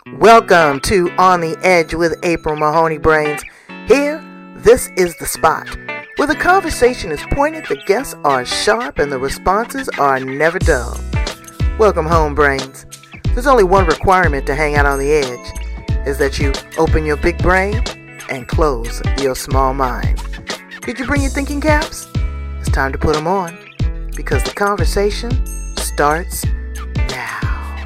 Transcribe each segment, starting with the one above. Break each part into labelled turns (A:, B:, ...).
A: Welcome to On the Edge with April Mahoney Brains. Here, this is the spot where the conversation is pointed, the guests are sharp, and the responses are never dull. Welcome home, Brains. There's only one requirement to hang out on the edge, is that you open your big brain and close your small mind. Did you bring your thinking caps? It's time to put them on, because the conversation starts now.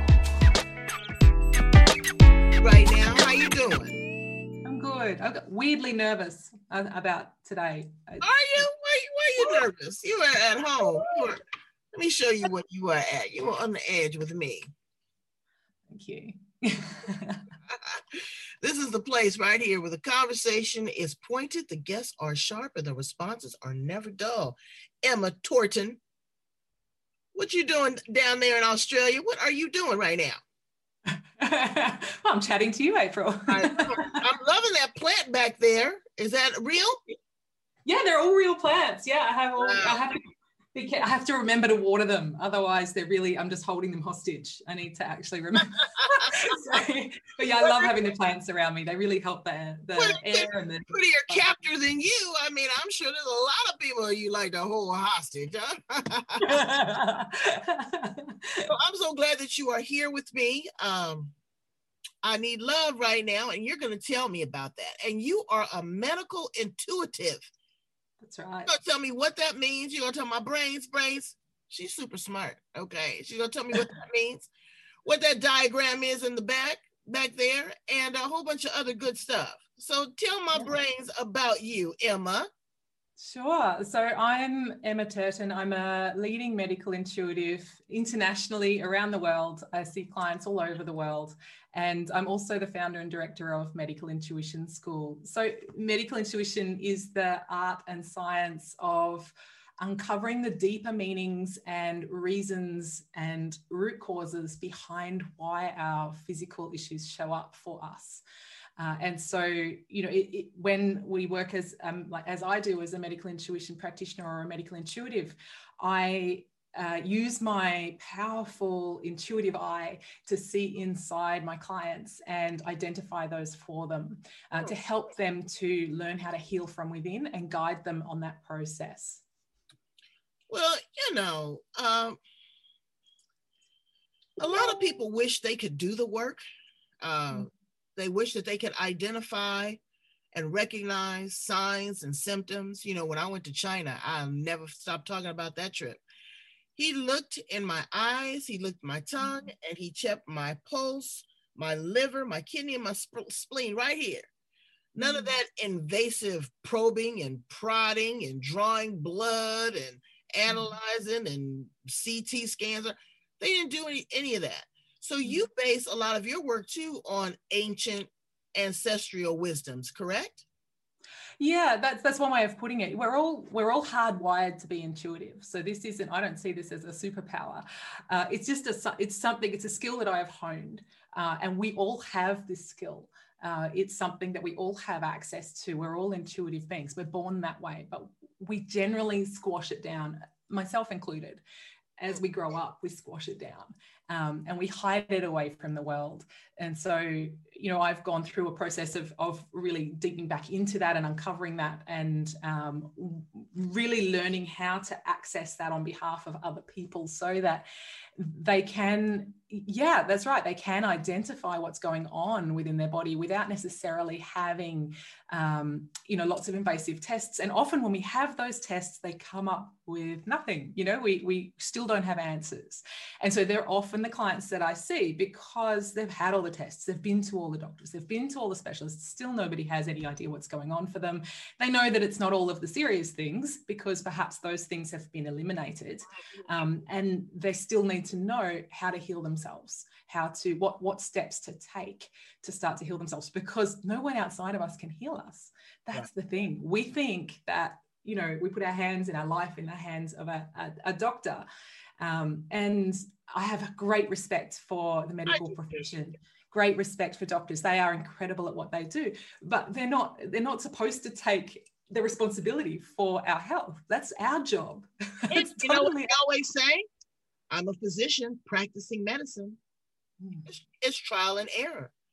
B: Right now, how you doing?
C: I'm good. I'm weirdly nervous about today.
B: Are you? Why are you nervous? You are at home. Let me show you what you are at. You are on the edge with me.
C: Thank you.
B: This is the place right here where the conversation is pointed, the guests are sharp, and the responses are never dull. Emma Torton, what you doing down there in Australia? What are you doing right now?
C: Well, I'm chatting to you, April.
B: I'm loving that plant back there. Is that real?
C: Yeah, they're all real plants. Yeah,
B: Wow.
C: I have to remember to water them. Otherwise, I'm just holding them hostage. I need to actually remember. But yeah, I love having the plants around me. They really help the air and the
B: prettier captor than you. I mean, I'm sure there's a lot of people you like to hold hostage, huh? So I'm so glad that you are here with me. I need love right now, and you're going to tell me about that. And you are a medical intuitive.
C: That's right.
B: You're going to tell me what that means. You're going to tell my brains. She's super smart. Okay. She's going to tell me what that means, what that diagram is in the back there, and a whole bunch of other good stuff. So tell my brains about you, Emma.
C: Sure. So I'm Emma Turton. I'm a leading medical intuitive internationally around the world. I see clients all over the world. And I'm also the founder and director of Medical Intuition School. So medical intuition is the art and science of uncovering the deeper meanings and reasons and root causes behind why our physical issues show up for us. And so, you know, when we work as I do as a medical intuition practitioner or a medical intuitive, I use my powerful intuitive eye to see inside my clients and identify those for them, to help them to learn how to heal from within and guide them on that process.
B: Well, you know, a lot of people wish they could do the work. They wish that they could identify and recognize signs and symptoms. You know, when I went to China, I'll never stop talking about that trip. He looked in my eyes, he looked at my tongue, and he checked my pulse, my liver, my kidney, and my spleen right here. None of that invasive probing and prodding and drawing blood and analyzing and CT scans. They didn't do any of that. So you base a lot of your work too on ancient ancestral wisdoms, correct?
C: Yeah, that's one way of putting it. We're all hardwired to be intuitive. So this isn't. I don't see this as a superpower. It's a skill that I have honed, and we all have this skill. It's something that we all have access to. We're all intuitive beings. We're born that way, but we generally squash it down, myself included. As we grow up, we squash it down, and we hide it away from the world. And so, you know, I've gone through a process of really digging back into that and uncovering that, and really learning how to access that on behalf of other people so that they can, yeah, that's right, they can identify what's going on within their body without necessarily having, you know, lots of invasive tests. And often when we have those tests, they come up with nothing. You know, we still don't have answers. And so they're often the clients that I see because they've had all the tests, they've been to all the doctors, they've been to all the specialists, still nobody has any idea what's going on for them. They know that it's not all of the serious things because perhaps those things have been eliminated, and they still need to know how to heal themselves, what steps to take to start to heal themselves, because no one outside of us can heal us. That's the thing. We think that, you know, we put our hands and our life in the hands of a doctor. And I have a great respect for the medical profession, great respect for doctors. They are incredible at what they do, but they're not supposed to take the responsibility for our health. That's our job.
B: You know what I always say? I'm a physician practicing medicine. It's trial and error.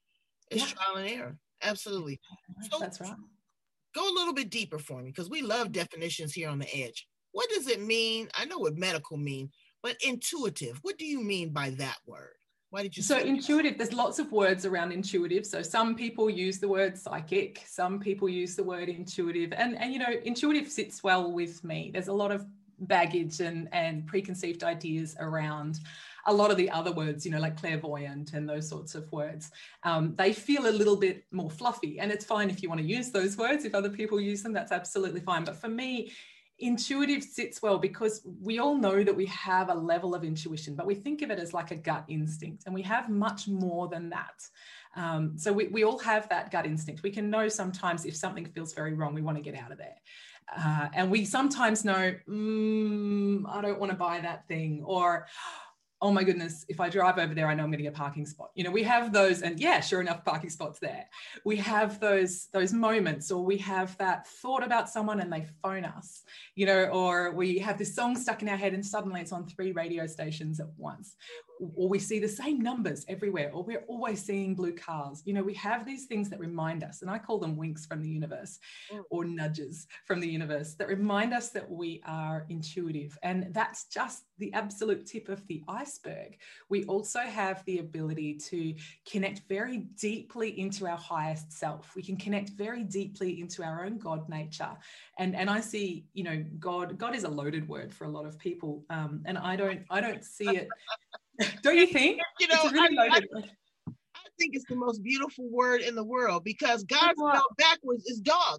B: It's trial and error. Absolutely. So
C: that's right.
B: Go a little bit deeper for me, because we love definitions here on the edge. What does it mean? I know what medical mean, but intuitive, what do you mean by that word? Why did you
C: So intuitive, there's lots of words around intuitive. So some people use the word psychic, some people use the word intuitive, and you know, intuitive sits well with me. There's a lot of baggage and preconceived ideas around a lot of the other words, you know, like clairvoyant and those sorts of words. They feel a little bit more fluffy, and it's fine if you want to use those words. If other people use them, that's absolutely fine. But for me, intuitive sits well because we all know that we have a level of intuition, but we think of it as like a gut instinct, and we have much more than that. So we all have that gut instinct. We can know sometimes if something feels very wrong, we want to get out of there. And we sometimes know, I don't want to buy that thing, or, oh my goodness, if I drive over there, I know I'm going to get a parking spot. You know, we have those, and yeah, sure enough, parking spots there. We have those moments, or we have that thought about someone and they phone us, you know, or we have this song stuck in our head and suddenly it's on 3 radio stations at once, or we see the same numbers everywhere, or we're always seeing blue cars. You know, we have these things that remind us, and I call them winks from the universe, or nudges from the universe, that remind us that we are intuitive. And that's just the absolute tip of the iceberg. We also have the ability to connect very deeply into our highest self. We can connect very deeply into our own God nature. And I see, you know, God is a loaded word for a lot of people. And I don't see it. Don't you think?
B: You know,
C: it's really loaded.
B: I think it's the most beautiful word in the world, because God spelled backwards is dog.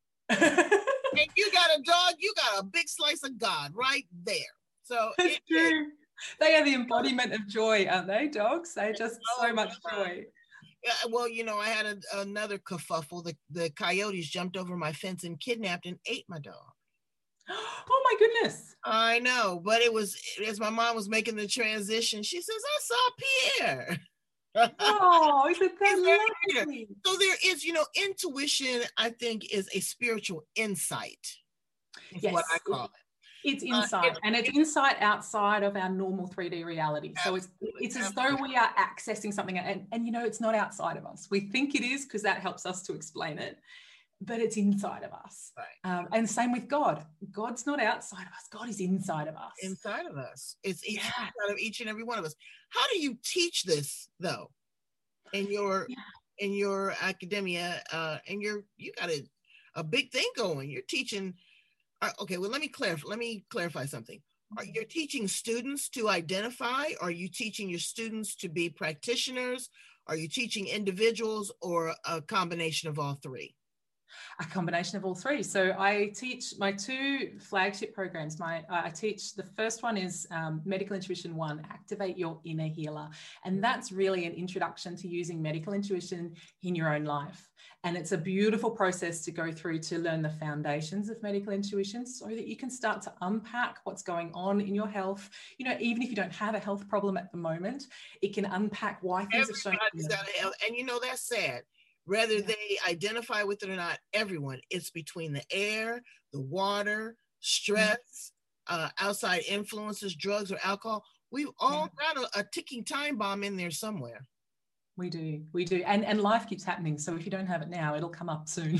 B: And you got a dog, you got a big slice of God right there. So
C: it's true. They are the embodiment of joy, aren't they, dogs? They're just so much joy.
B: Yeah, well, you know, I had another kerfuffle. The coyotes jumped over my fence and kidnapped and ate my dog.
C: Oh my goodness.
B: I know, but it was, as my mom was making the transition, she says, I saw Pierre.
C: Oh, isn't that lovely?
B: So there is, you know, intuition, I think, is a spiritual insight. Is what I call it.
C: It's insight, and it's insight outside of our normal 3D reality. So it's as though we are accessing something, and you know, it's not outside of us. We think it is because that helps us to explain it, but it's inside of us. Right. And same with God. God's not outside of us. God is inside of us.
B: Inside of us. It's inside of each and every one of us. How do you teach this, though, in your academia? And you got a big thing going. You're teaching. Okay, well, let me clarify something. Are you teaching students to identify? Are you teaching your students to be practitioners? Are you teaching individuals, or a combination of all 3?
C: A combination of all 3. So I teach my 2 flagship programs. I teach, the first one is Medical Intuition 1, Activate Your Inner Healer. And that's really an introduction to using medical intuition in your own life. And it's a beautiful process to go through to learn the foundations of medical intuition, so that you can start to unpack what's going on in your health. You know, even if you don't have a health problem at the moment, it can unpack why things have shown.
B: And you know, that's sad. Whether they identify with it or not, everyone, it's between the air, the water, stress, outside influences, drugs or alcohol. We've all got a ticking time bomb in there somewhere.
C: We do. And life keeps happening. So if you don't have it now, it'll come up soon.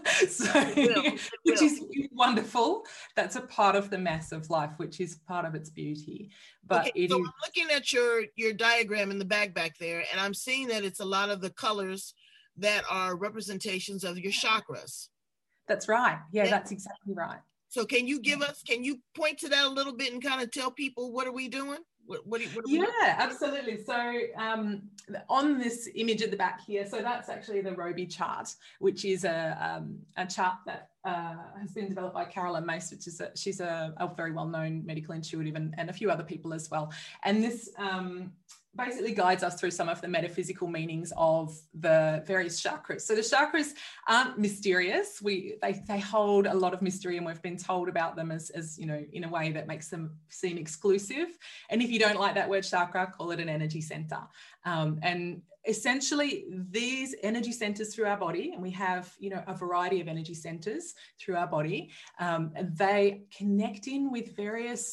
C: Which is wonderful. That's a part of the mess of life, which is part of its beauty. But
B: I'm looking at your diagram in the back there, and I'm seeing that it's a lot of the colors that are representations of your chakras.
C: That's right. Yeah, that's exactly right.
B: So can you point to that a little bit and kind of tell people, what are we doing? What are we doing?
C: Absolutely. So on this image at the back here, so that's actually the Roby chart, which is a chart that has been developed by Carolyn Mace, which is she's a very well-known medical intuitive, and a few other people as well. And this basically guides us through some of the metaphysical meanings of the various chakras. So the chakras aren't mysterious. They hold a lot of mystery, and we've been told about them as you know, in a way that makes them seem exclusive. And if you don't like that word chakra, call it an energy center. And essentially, these energy centers through our body, and we have, you know, a variety of energy centers through our body, they connect in with various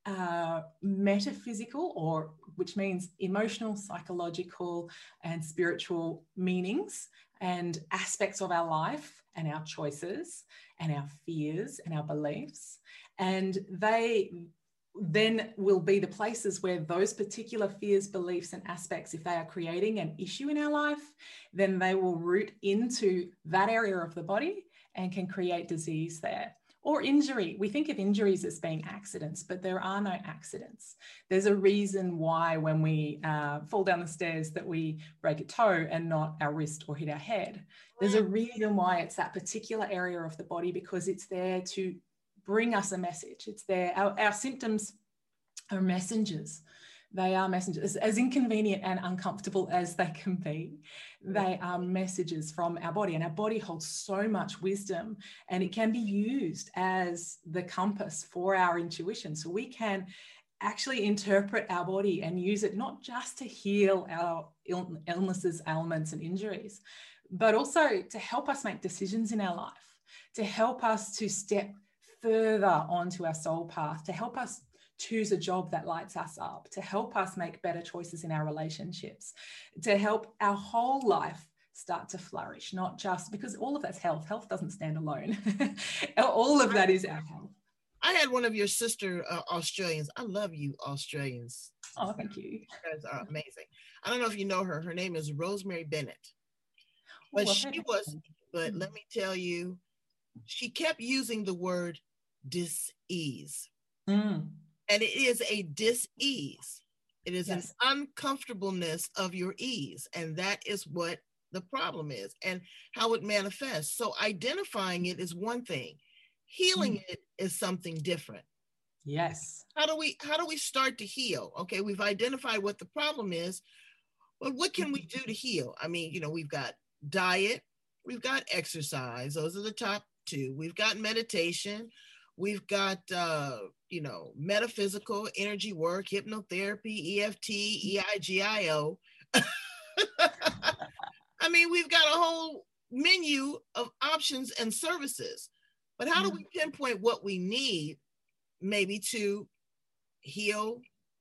C: metaphysical, or which means emotional, psychological, and spiritual meanings and aspects of our life and our choices and our fears and our beliefs. And they then will be the places where those particular fears, beliefs, and aspects, if they are creating an issue in our life, then they will root into that area of the body and can create disease there. Or injury. We think of injuries as being accidents, but there are no accidents. There's a reason why when we fall down the stairs that we break a toe and not our wrist or hit our head. There's a reason why it's that particular area of the body, because it's there to bring us a message. It's there. Our symptoms are messengers. They are messengers, as inconvenient and uncomfortable as they can be. They are messages from our body, and our body holds so much wisdom, and it can be used as the compass for our intuition. So we can actually interpret our body and use it not just to heal our illnesses, ailments, and injuries, but also to help us make decisions in our life, to help us to step further onto our soul path, to help us choose a job that lights us up, to help us make better choices in our relationships, to help our whole life start to flourish, not just because all of that's health. Health doesn't stand alone. All of that is our health.
B: I had one of your sister Australians. I love you, Australians.
C: Oh, thank you.
B: You guys are amazing. I don't know if you know her. Her name is Rosemary Bennett. But let me tell you, she kept using the word dis-ease. And it is a dis-ease. It is an uncomfortableness of your ease. And that is what the problem is and how it manifests. So identifying it is one thing. Healing it is something different.
C: Yes.
B: How do we start to heal? Okay, we've identified what the problem is, but what can we do to heal? I mean, we've got diet, we've got exercise. Those are the top two. We've got meditation. We've got, metaphysical energy work, hypnotherapy, EFT, EIGIO. I mean, we've got a whole menu of options and services. But how do we pinpoint what we need maybe to heal,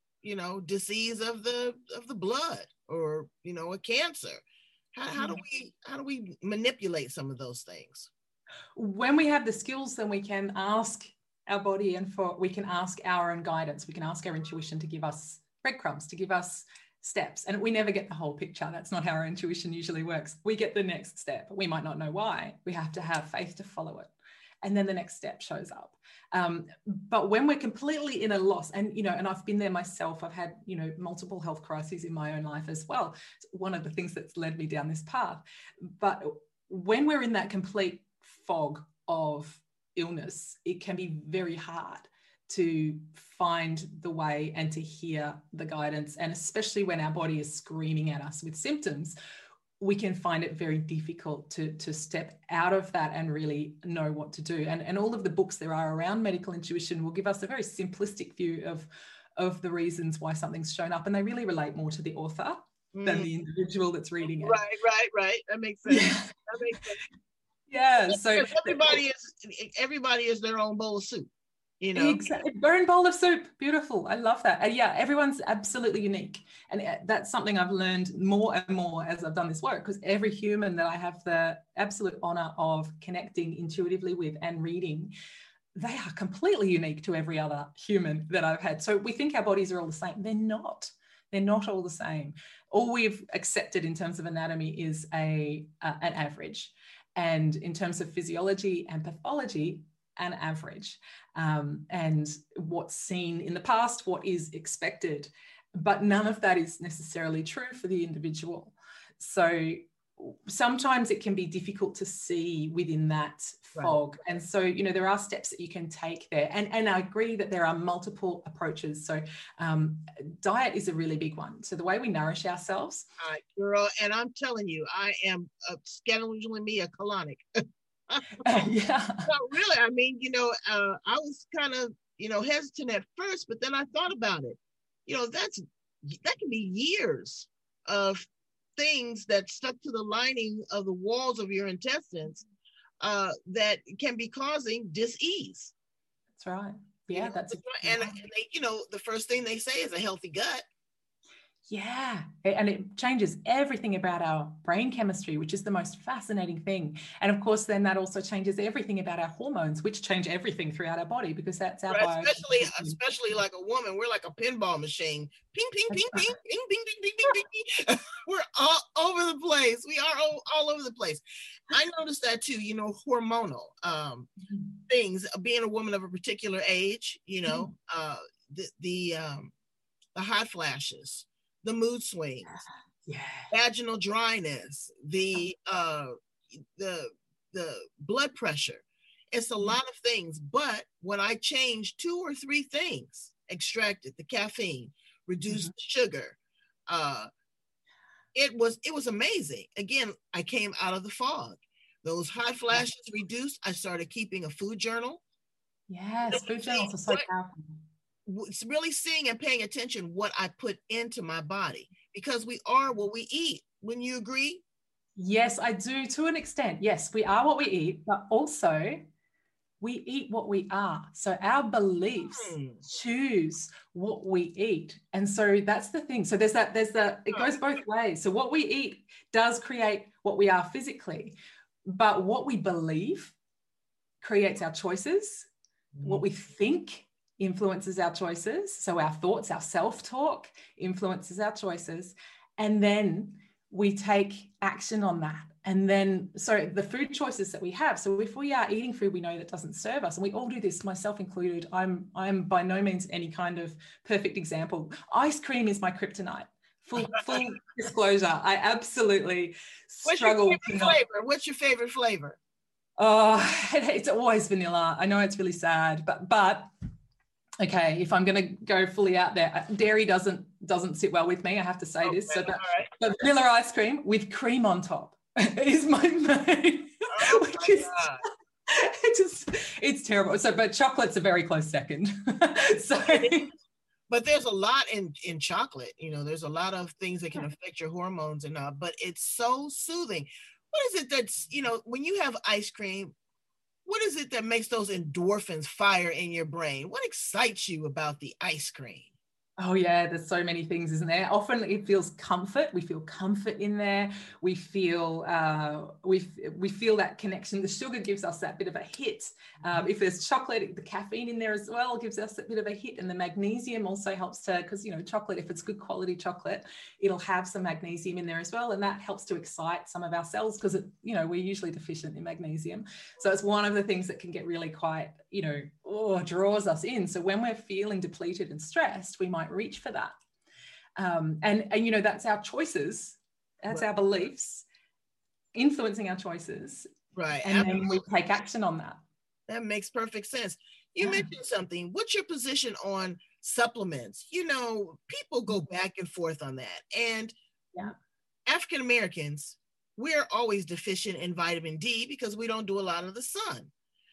B: disease of the blood or, a cancer? How do we manipulate some of those things?
C: When we have the skills, then we can ask our body we can ask our own guidance. We can ask our intuition to give us breadcrumbs, to give us steps. And we never get the whole picture. That's not how our intuition usually works. We get the next step. We might not know why. We have to have faith to follow it. And then the next step shows up. But when we're completely in a loss, and I've been there myself, I've had multiple health crises in my own life as well. It's one of the things that's led me down this path. But when we're in that complete fog of illness, it can be very hard to find the way and to hear the guidance. And especially when our body is screaming at us with symptoms, we can find it very difficult to step out of that and really know what to do. And all of the books there are around medical intuition will give us a very simplistic view of the reasons why something's shown up. And they really relate more to the author than the individual that's reading it.
B: Right. That makes sense. That makes sense.
C: Yeah. So
B: everybody is their own bowl of soup.
C: Exactly. Their own bowl of soup. Beautiful. I love that. And yeah, everyone's absolutely unique. And that's something I've learned more and more as I've done this work, because every human that I have the absolute honor of connecting intuitively with and reading, they are completely unique to every other human that I've had. So we think our bodies are all the same. They're not. They're not all the same. All we've accepted in terms of anatomy is an average. And in terms of physiology and pathology, an average. And what's seen in the past, what is expected, but none of that is necessarily true for the individual. So sometimes it can be difficult to see within that fog. Right. And so, there are steps that you can take there. And I agree that there are multiple approaches. So diet is a really big one. So the way we nourish ourselves.
B: All right, girl, and I'm telling you, I am scheduling me a colonic.
C: Yeah.
B: Not really. I mean, I was kind of, hesitant at first, but then I thought about it. That can be years of things that stuck to the lining of the walls of your intestines that can be causing dis-ease.
C: That's right. Yeah, that's
B: and they, the first thing they say is a healthy gut.
C: Yeah, and it changes everything about our brain chemistry, which is the most fascinating thing. And of course, then that also changes everything about our hormones, which change everything throughout our body, because that's our
B: right. Especially like a woman, we're like a pinball machine. Ping, ping, ping, ping, ping, ping, ping, ping, ping, ping, ping. We're all over the place. We are all over the place. I noticed that too. Hormonal things. Being a woman of a particular age, the hot flashes, the mood swings, vaginal dryness, the blood pressure. It's a lot of things. But when I changed 2 or 3 things, extracted the caffeine, reduced the sugar, it was amazing. Again, I came out of the fog. Those hot flashes reduced. I started keeping a food journal.
C: Yes, food journals are so powerful.
B: It's really seeing and paying attention what I put into my body, because we are what we eat. Wouldn't you agree?
C: Yes, I do, to an extent. Yes, we are what we eat, but also we eat what we are. So our beliefs choose what we eat. And so that's the thing. So it goes both ways. So what we eat does create what we are physically, but what we believe creates our choices. What we think influences our choices. So our thoughts, our self-talk influences our choices. And then we take action on that. And then, so the food choices that we have. So if we are eating food we know that doesn't serve us, and we all do this, myself included, I'm by no means any kind of perfect example. Ice cream is my kryptonite. Full disclosure. I absolutely struggle.
B: What's your favorite flavor?
C: Oh, it's always vanilla. I know it's really sad, but okay, if I'm going to go fully out there, dairy doesn't sit well with me. I have to say this. So, but vanilla ice cream with cream on top is my main. It's terrible. So, but chocolate's a very close second.
B: But there's a lot in chocolate. There's a lot of things that can affect your hormones and all. But it's so soothing. What is it that's when you have ice cream? What is it that makes those endorphins fire in your brain? What excites you about the ice cream?
C: Oh yeah, there's so many things, isn't there? Often it feels comfort. We feel comfort in there. We feel we feel that connection. The sugar gives us that bit of a hit. If there's chocolate, the caffeine in there as well gives us a bit of a hit, and the magnesium also helps to, because chocolate, if it's good quality chocolate, it'll have some magnesium in there as well, and that helps to excite some of our cells, because we're usually deficient in magnesium. So it's one of the things that can get really quite draws us in. So when we're feeling depleted and stressed, we might reach for that. And that's our choices. That's our beliefs influencing our choices.
B: Right.
C: And then we take action on that.
B: That makes perfect sense. You mentioned something. What's your position on supplements? People go back and forth on that. And African Americans, we're always deficient in vitamin D because we don't do a lot of the sun.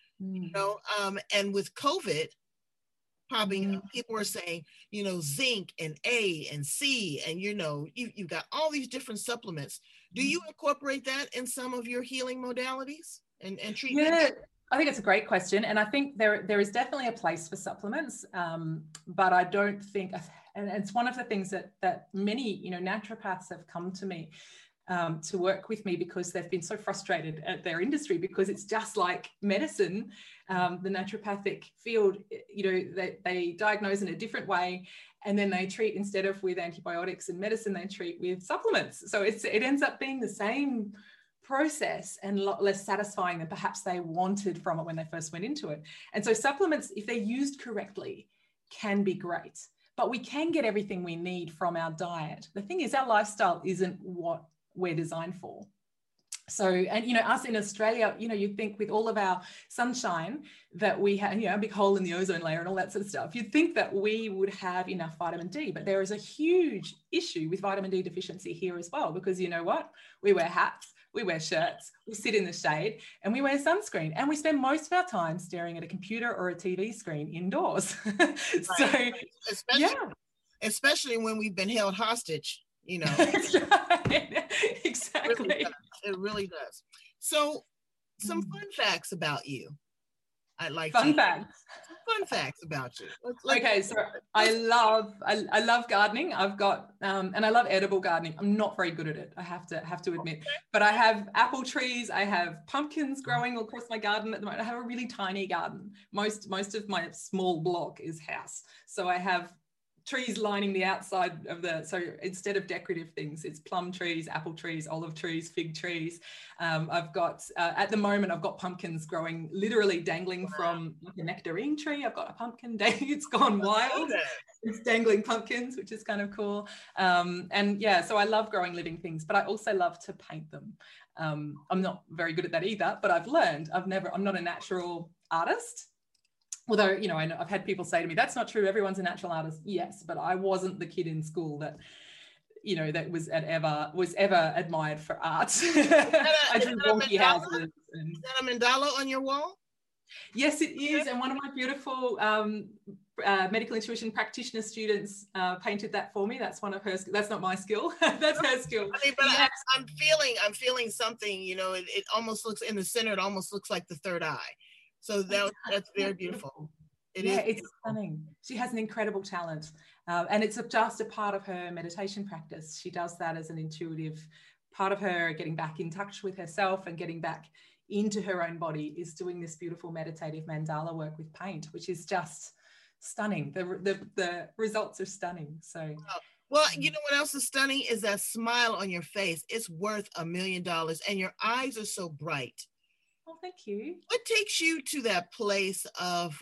B: And with COVID popping, people were saying, zinc and A and C, and you've got all these different supplements. Do you incorporate that in some of your healing modalities and treatment?
C: Yeah, I think it's a great question, and I think there is definitely a place for supplements, but I don't think, and it's one of the things that many naturopaths have come to me to work with me, because they've been so frustrated at their industry, because it's just like medicine. The naturopathic field, they diagnose in a different way, and then they treat, instead of with antibiotics and medicine, they treat with supplements. So it ends up being the same process and a lot less satisfying than perhaps they wanted from it when they first went into it. And so supplements, if they're used correctly, can be great, but we can get everything we need from our diet. The thing is, our lifestyle isn't what we're designed for. So, and us in Australia, you'd think with all of our sunshine that we have, a big hole in the ozone layer and all that sort of stuff, you'd think that we would have enough vitamin D, but there is a huge issue with vitamin D deficiency here as well, because we wear hats, we wear shirts, we sit in the shade, and we wear sunscreen, and we spend most of our time staring at a computer or a TV screen indoors.
B: Right. Especially when we've been held hostage.
C: Exactly.
B: It really does. So some fun facts about you. I'd like
C: fun facts.
B: Fun facts about you.
C: Okay, so I love gardening. I've got and I love edible gardening. I'm not very good at it, I have to admit. But I have apple trees, I have pumpkins growing across my garden at the moment. I have a really tiny garden. Most of my small block is house. So I have trees lining the outside of so instead of decorative things, it's plum trees, apple trees, olive trees, fig trees. I've got at the moment I've got pumpkins growing, literally dangling from a nectarine tree. I've got a pumpkin it's gone wild. It's dangling pumpkins, which is kind of cool. And yeah, so I love growing living things, but I also love to paint them. I'm not very good at that either, but I've learned. I'm not a natural artist. Although, you know, I've had people say to me, that's not true, everyone's a natural artist. Yes, but I wasn't the kid in school that, you know, that was ever admired for art. I drew wonky houses.
B: Is that a mandala on your wall?
C: Yes, it is. And one of my beautiful medical intuition practitioner students painted that for me. That's one of her. That's not my skill. That's her skill.
B: I mean, but yes. I'm feeling something. You know, it almost looks in the center. It almost looks like the third eye. So that's very beautiful.
C: It's stunning. She has an incredible talent, and it's just a part of her meditation practice. She does that as an intuitive part of her getting back in touch with herself and getting back into her own body, is doing this beautiful meditative mandala work with paint, which is just stunning. The results are stunning. So
B: well, you know what else is stunning is that smile on your face. It's worth $1 million, and your eyes are so bright.
C: Oh, thank you.
B: What takes you to that place of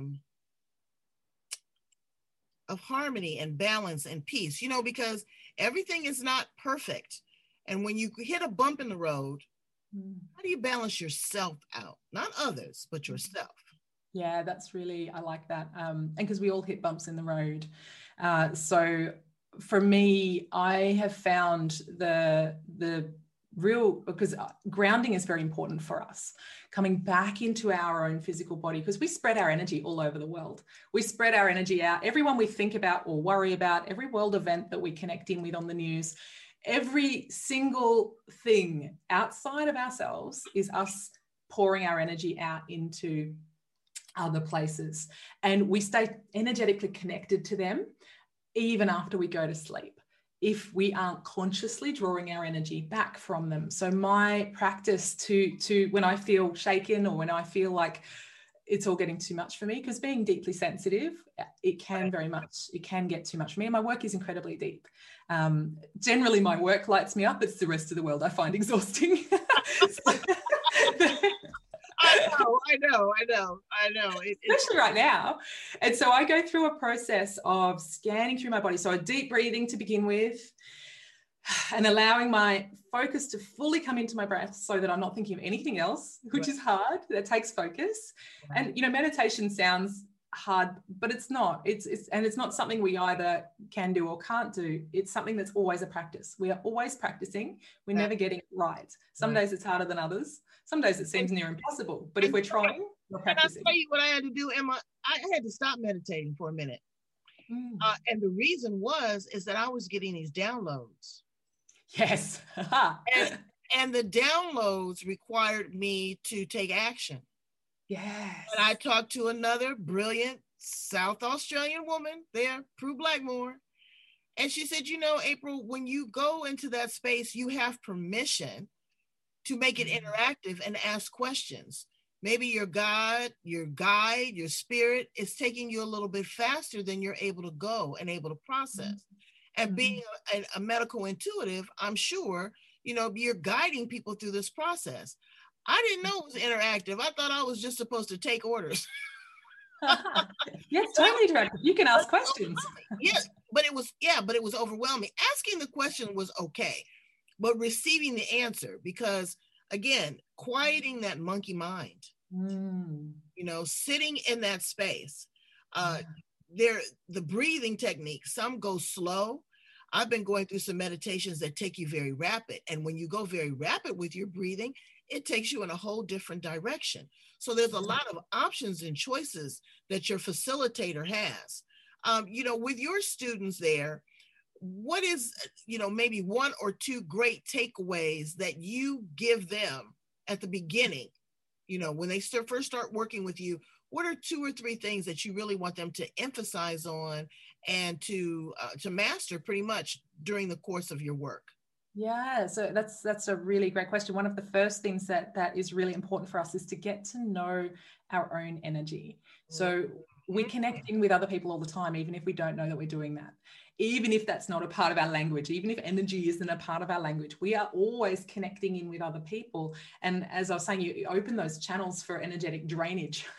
B: harmony and balance and peace? You know, because everything is not perfect. And when you hit a bump in the road, how do you balance yourself out? Not others, but yourself.
C: Yeah, that's really, I like that. And because we all hit bumps in the road. So for me, I have found the because grounding is very important for us, coming back into our own physical body, because we spread our energy all over the world. We spread our energy out. Everyone we think about or worry about, every world event that we connect in with on the news, every single thing outside of ourselves is us pouring our energy out into other places. And we stay energetically connected to them even after we go to sleep, if we aren't consciously drawing our energy back from them. So my practice to when I feel shaken or when I feel like it's all getting too much for me, because being deeply sensitive, it can get too much for me. And my work is incredibly deep. Generally, my work lights me up. It's the rest of the world I find exhausting.
B: I know.
C: Especially right now. And so I go through a process of scanning through my body. So a deep breathing to begin with, and allowing my focus to fully come into my breath so that I'm not thinking of anything else, which is hard. That takes focus. And, you know, meditation sounds hard, but it's not. It's not something we either can do or can't do. It's something that's always a practice. We are always practicing. We're never getting it right. Some days it's harder than others. Some days it seems near impossible. But if we're trying, we're practicing.
B: And I'll tell you what I had to do, Emma. I had to stop meditating for a minute. And the reason is that I was getting these downloads.
C: Yes.
B: and the downloads required me to take action.
C: Yes.
B: And I talked to another brilliant South Australian woman there, Prue Blackmore. And she said, you know, April, when you go into that space, you have permission to make it interactive and ask questions. Maybe your guide, your spirit is taking you a little bit faster than you're able to go and able to process. And being a medical intuitive, I'm sure, you know, you're guiding people through this process. I didn't know it was interactive. I thought I was just supposed to take orders.
C: Yes, totally interactive. You can ask questions.
B: But it was overwhelming. Asking the question was okay, but receiving the answer, because again, quieting that monkey mind, you know, sitting in that space, the breathing technique, some go slow. I've been going through some meditations that take you very rapid. And when you go very rapid with your breathing, it takes you in a whole different direction. So there's a lot of options and choices that your facilitator has. You know, with your students there, what is, you know, maybe one or two great takeaways that you give them at the beginning, when they first start working with you, what are 2 or 3 things that you really want them to emphasize on and to master pretty much during the course of your work?
C: Yeah, so that's a really great question. One of the first things that is really important for us is to get to know our own energy. So we connect in with other people all the time, even if we don't know that we're doing that. Even if that's not a part of our language, even if energy isn't a part of our language, we are always connecting in with other people. And as I was saying, you open those channels for energetic drainage